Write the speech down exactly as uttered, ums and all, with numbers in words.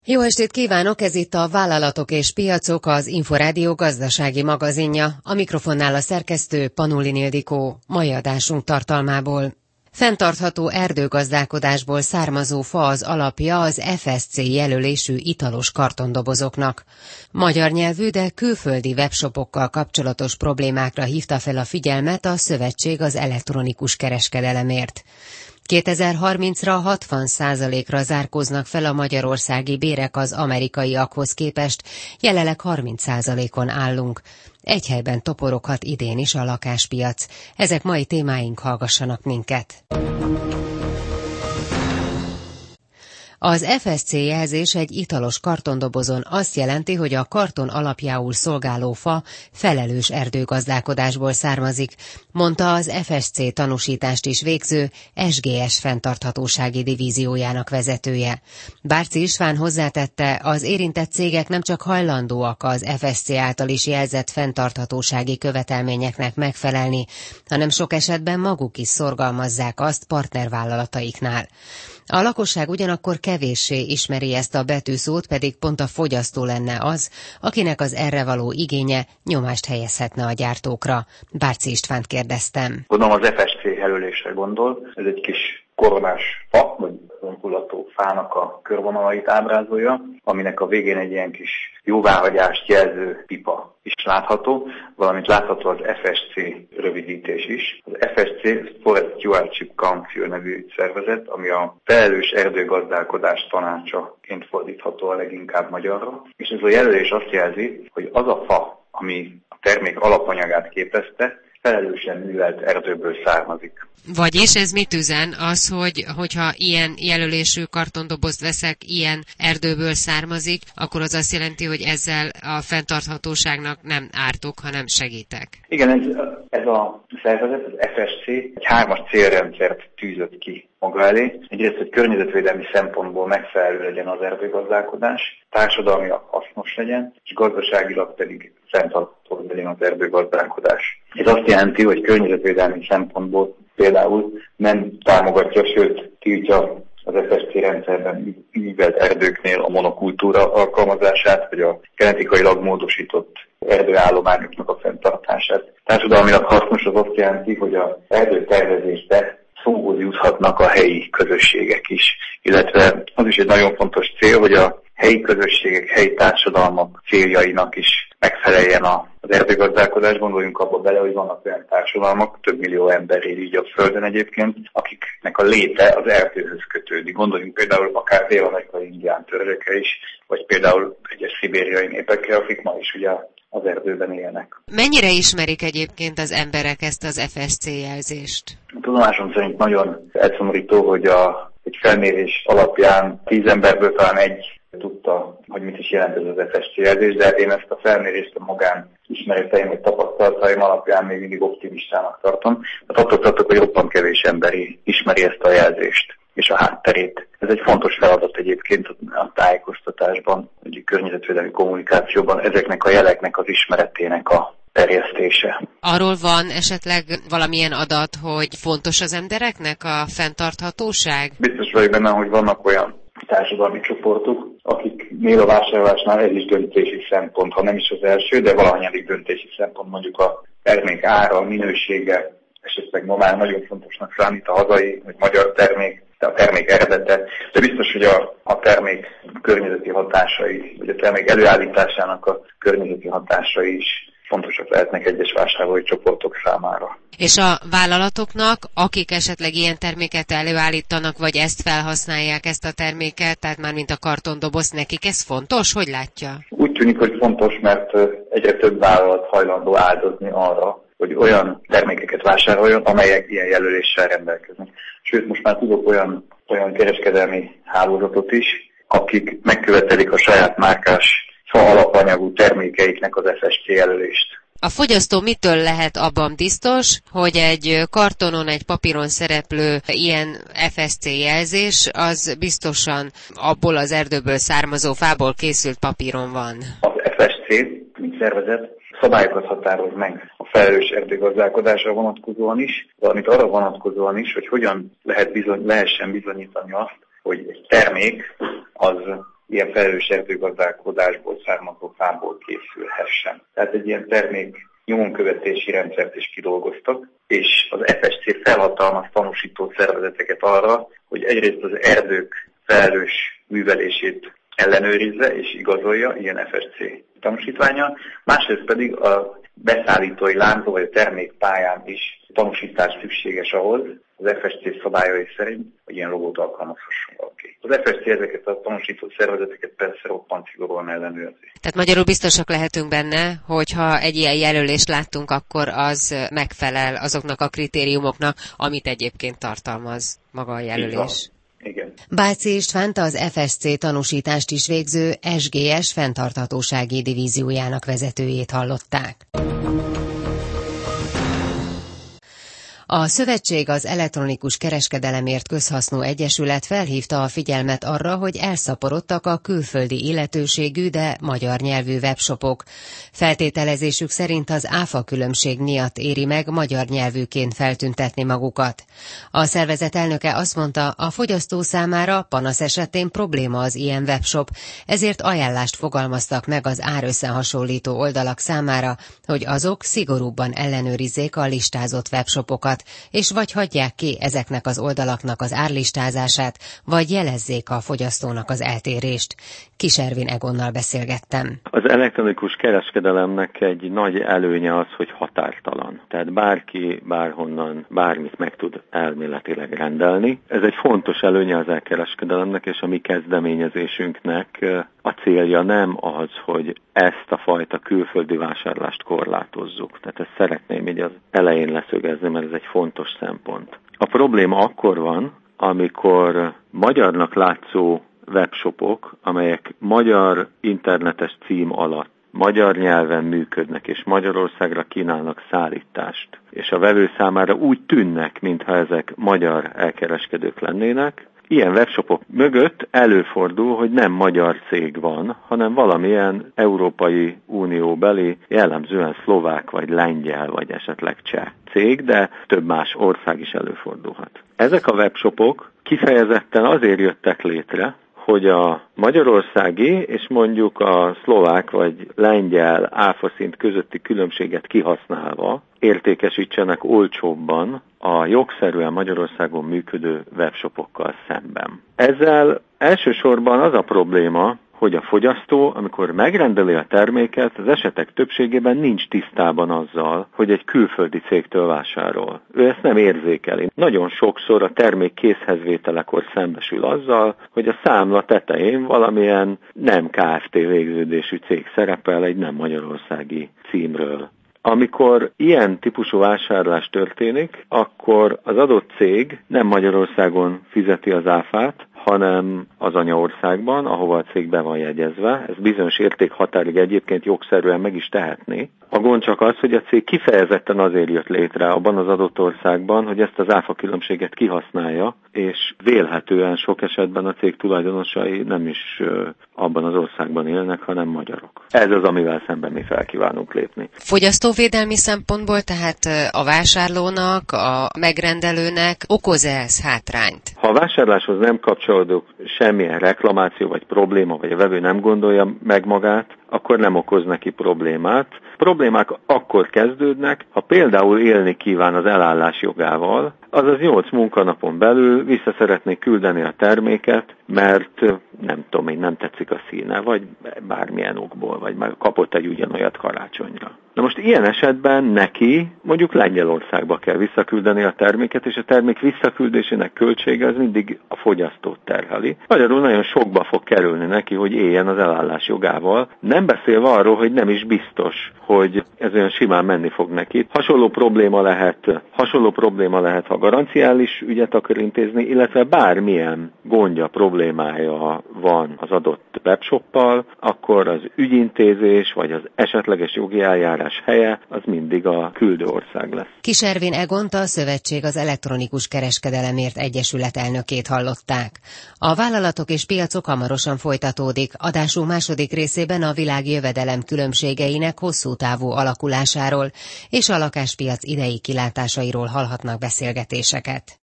Jó estét kívánok, ez itt a Vállalatok és Piacok, az Inforádió gazdasági magazinja. A mikrofonnál a szerkesztő Panulin Ildikó. Mai adásunk tartalmából. Fenntartható erdőgazdálkodásból származó fa az alapja az ef es cé jelölésű italos kartondobozoknak. Magyar nyelvű, de külföldi webshopokkal kapcsolatos problémákra hívta fel a figyelmet a Szövetség az elektronikus kereskedelemért. kétezer-harmincra hatvan százalékra zárkóznak fel a magyarországi bérek az amerikaiakhoz képest, jelenleg harminc százalékon állunk. Egy helyben toporoghat idén is a lakáspiac. Ezek mai témáink, hallgassanak minket! Az ef es cé jelzés egy italos kartondobozon azt jelenti, hogy a karton alapjául szolgáló fa felelős erdőgazdálkodásból származik, mondta az ef es cé tanúsítást is végző es gé es fenntarthatósági divíziójának vezetője. Bárci István hozzátette, az érintett cégek nem csak hajlandóak az ef es cé által is jelzett fenntarthatósági követelményeknek megfelelni, hanem sok esetben maguk is szorgalmazzák azt partnervállalataiknál. A lakosság ugyanakkor kevéssé ismeri ezt a betűszót, pedig pont a fogyasztó lenne az, akinek az erre való igénye nyomást helyezhetne a gyártókra. Bárci Istvánt kérdeztem. Gondolom az ef es cé jelölésre gondol, ez egy kis koronás fa, vagy önkullató fának a körvonalait ábrázolja, aminek a végén egy ilyen kis jóváhagyást jelző pipa is látható, valamint látható az ef es cé rövidítés is. Az ef es cé Forest Stewardship Council nevű szervezet, ami a felelős erdőgazdálkodás tanácsaként fordítható a leginkább magyarra, és ez a jelölés azt jelzi, hogy az a fa, ami a termék alapanyagát képezte, felelősen művelt erdőből származik. Vagyis ez mit üzen? Az, hogy hogyha ilyen jelölésű kartondobozt veszek, ilyen erdőből származik, akkor az azt jelenti, hogy ezzel a fenntarthatóságnak nem ártok, hanem segítek. Igen, ez, ez a szervezet, az ef es cé egy hármas célrendszert tűzött ki maga elé. Egyrészt, hogy környezetvédelmi szempontból megfelelő legyen az erdőgazdálkodás, társadalmilag hasznos legyen, és gazdaságilag pedig fenntartható legyen az erdőgazdálkodás. Ez azt jelenti, hogy környezetvédelmi szempontból például nem támogatja, sőt tiltja az ef es cé rendszerben művelt erdőknél a monokultúra alkalmazását, vagy a genetikailag módosított erdőállományoknak a fenntartását. Társadalmilag hasznos az azt jelenti, hogy az erdőtervezésbe szóhoz juthatnak a helyi közösségek is, illetve az is egy nagyon fontos cél, hogy a helyi közösségek, helyi társadalmak céljainak is megfeleljen az erdőgazdálkodás. Gondoljunk abba bele, hogy vannak olyan társadalmak, több millió ember él így a Földön egyébként, akiknek a léte az erdőhöz kötődik. Gondoljunk például akár dél-amerikai indián törzsekre is, vagy például egyes szibériai népekre, akik ma is ugye az erdőben élnek. Mennyire ismerik egyébként az emberek ezt az ef es cé jelzést? A tudomásom szerint nagyon elszomorító, hogy a, egy felmérés alapján tíz emberből talán egy tudta, hogy mit is jelent ez az ef es cé jelzés, de én ezt a felmérést a magán ismereteim vagy tapasztalataim alapján még mindig optimistának tartom. Hát attól tartok, hogy roppant kevés emberi ismeri ezt a jelzést és a hátterét. Ez egy fontos feladat egyébként a tájékoztatásban, a környezetvédelmi kommunikációban, ezeknek a jeleknek az ismeretének a terjesztése. Arról van esetleg valamilyen adat, hogy fontos az embereknek a fenntarthatóság? Biztos vagyok benne, hogy vannak olyan társadalmi csoportok, akiknél a vásárlásnál ez is döntési szempont, ha nem is az első, de valahanyadik döntési szempont, mondjuk a termék ára, a minősége, esetleg ma már nagyon fontosnak számít a hazai vagy magyar termék, de a termék eredete, de biztos, hogy a, a termék környezeti hatásai, vagy a termék előállításának a környezeti hatásai is fontosak lehetnek egyes vásárlói csoportok számára. És a vállalatoknak, akik esetleg ilyen terméket előállítanak, vagy ezt felhasználják, ezt a terméket, tehát már mint a kartondoboz, nekik ez fontos? Hogy látja? Úgy tűnik, hogy fontos, mert egyre több vállalat hajlandó áldozni arra, hogy olyan termékeket vásároljon, amelyek ilyen jelöléssel rendelkeznek. Sőt, most már tudok olyan, olyan kereskedelmi hálózatot is, akik megkövetelik a saját márkás fa alapanyagú termékeiknek az ef es cé jelölést. A fogyasztó mitől lehet abban biztos, hogy egy kartonon, egy papíron szereplő ilyen ef es cé jelzés, az biztosan abból az erdőből származó fából készült papíron van? Az ef es cé, mint szervezet, szabályokat határoz meg a felelős erdőgazdálkodásra vonatkozóan is, valamint arra vonatkozóan is, hogy hogyan lehet bizony, lehessen bizonyítani azt, hogy egy termék az ilyen felelős erdőgazdálkodásból származó fából készülhessen. Tehát egy ilyen termék nyomonkövetési rendszert is kidolgoztak, és az ef es cé felhatalmaz tanúsító szervezeteket arra, hogy egyrészt az erdők felelős művelését ellenőrizze és igazolja, ilyen ef es cé tanúsítványa, másrészt pedig a beszállítói láncban vagy a termékpályán is tanúsítás szükséges ahhoz, az ef es cé szabályai szerint, hogy ilyen logót alkalmazhasson valaki. Az ef es cé ezeket a tanúsító szervezeteket persze roppant szigorúan ellenőrzi. Tehát magyarul biztosak lehetünk benne, hogyha egy ilyen jelölést láttunk, akkor az megfelel azoknak a kritériumoknak, amit egyébként tartalmaz maga a jelölés. Igen. Bácsi Istvánt, az ef es cé tanúsítást is végző es gé es fenntarthatósági divíziójának vezetőjét hallották. A Szövetség az Elektronikus Kereskedelemért Közhasznú Egyesület felhívta a figyelmet arra, hogy elszaporodtak a külföldi illetőségű, de magyar nyelvű webshopok. Feltételezésük szerint az áfa különbség miatt éri meg magyar nyelvűként feltüntetni magukat. A szervezet elnöke azt mondta, a fogyasztó számára panasz esetén probléma az ilyen webshop, ezért ajánlást fogalmaztak meg az árösszehasonlító oldalak számára, hogy azok szigorúbban ellenőrizzék a listázott webshopokat, és vagy hagyják ki ezeknek az oldalaknak az árlistázását, vagy jelezzék a fogyasztónak az eltérést. Kiservin Egonnal beszélgettem. Az elektronikus kereskedelemnek egy nagy előnye az, hogy határtalan. Tehát bárki bárhonnan bármit meg tud elméletileg rendelni. Ez egy fontos előnye az elkereskedelemnek, és a mi kezdeményezésünknek a célja nem az, hogy ezt a fajta külföldi vásárlást korlátozzuk. Tehát ezt szeretném így az elején leszögezni, mert ez egy fontos szempont. A probléma akkor van, amikor magyarnak látszó webshopok, amelyek magyar internetes cím alatt magyar nyelven működnek, és Magyarországra kínálnak szállítást, és a vevő számára úgy tűnnek, mintha ezek magyar elkereskedők lennének. Ilyen webshopok mögött előfordul, hogy nem magyar cég van, hanem valamilyen Európai Unióbeli, jellemzően szlovák, vagy lengyel, vagy esetleg cseh cég, de több más ország is előfordulhat. Ezek a webshopok kifejezetten azért jöttek létre, hogy a magyarországi és mondjuk a szlovák vagy lengyel áfaszint közötti különbséget kihasználva értékesítsenek olcsóbban a jogszerűen Magyarországon működő webshopokkal szemben. Ezzel elsősorban az a probléma, hogy a fogyasztó, amikor megrendeli a terméket, az esetek többségében nincs tisztában azzal, hogy egy külföldi cégtől vásárol. Ő ezt nem érzékeli. Nagyon sokszor a termék készhezvételekor szembesül azzal, hogy a számla tetején valamilyen nem Kft. Végződésű cég szerepel egy nem magyarországi címről. Amikor ilyen típusú vásárlás történik, akkor az adott cég nem Magyarországon fizeti az áfát, hanem az anyaországban, ahova a cég be van jegyezve. Ez bizonyos értékhatárig egyébként jogszerűen meg is tehetné. A gond csak az, hogy a cég kifejezetten azért jött létre abban az adott országban, hogy ezt az áfa különbséget kihasználja, és vélhetően sok esetben a cég tulajdonosai nem is abban az országban élnek, hanem magyarok. Ez az, amivel szemben mi fel kívánunk lépni. Fogyasztóvédelmi szempontból tehát a vásárlónak, a megrendelőnek okoz-e ez hátrányt? Ha a vásárláshoz nem kapcsolódok semmilyen reklamáció vagy probléma, vagy a vevő nem gondolja meg magát, akkor nem okoz neki problémát. Problémák akkor kezdődnek, ha például élni kíván az elállás jogával, azaz nyolc munkanapon belül vissza szeretnék küldeni a terméket, mert nem tudom én, nem tetszik a színe, vagy bármilyen okból, vagy már kapott egy ugyanolyat karácsonyra. Na most ilyen esetben neki mondjuk Lengyelországba kell visszaküldeni a terméket, és a termék visszaküldésének költsége az mindig a fogyasztót terheli. Magyarul nagyon sokba fog kerülni neki, hogy éljen az elállás jogával, nem beszélve arról, hogy nem is biztos, hogy ez olyan simán menni fog neki. Hasonló probléma lehet, hasonló probléma lehet, ha garanciális ügyet akar intézni, illetve bármilyen gondja, problémája van az adott webshoppal, akkor az ügyintézés vagy az esetleges jogi eljárás helye az mindig a küldő ország lesz. Kiservin Egont, a Szövetség az Elektronikus Kereskedelemért Egyesület elnökét hallották. A vállalatok és piacok hamarosan folytatódik. Adásunk második részében a világ jövedelem különbségeinek hosszú távú alakulásáról és a lakáspiac idei kilátásairól hallhatnak beszélgetéseket.